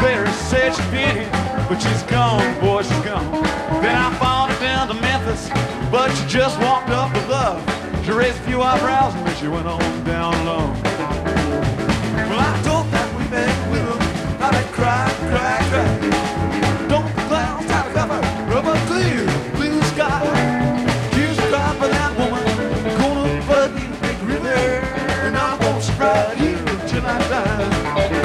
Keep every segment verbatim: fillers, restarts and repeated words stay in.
Ferris said she'd been, but she's gone, boy, she's gone. Then I followed her down to Memphis, but she just walked up with love. She raised a few eyebrows and then she went on down low. Well, I told that we met with her, how they cry, cry, cry. Don't the clouds try to cover of a clear blue sky. Tears cry for that woman, gonna flood the big river, and I won't right here till I die.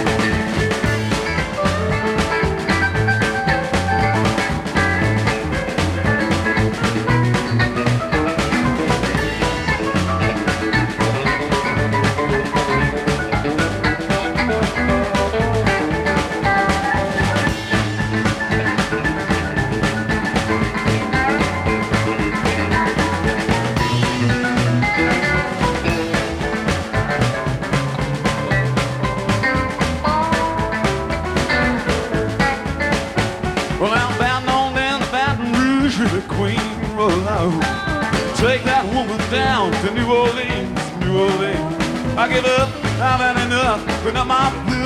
Well, I'm bound on down to Baton Rouge with the Queen Royale. Take that woman down to New Orleans, New Orleans. I give up, I've had enough, but not my blue.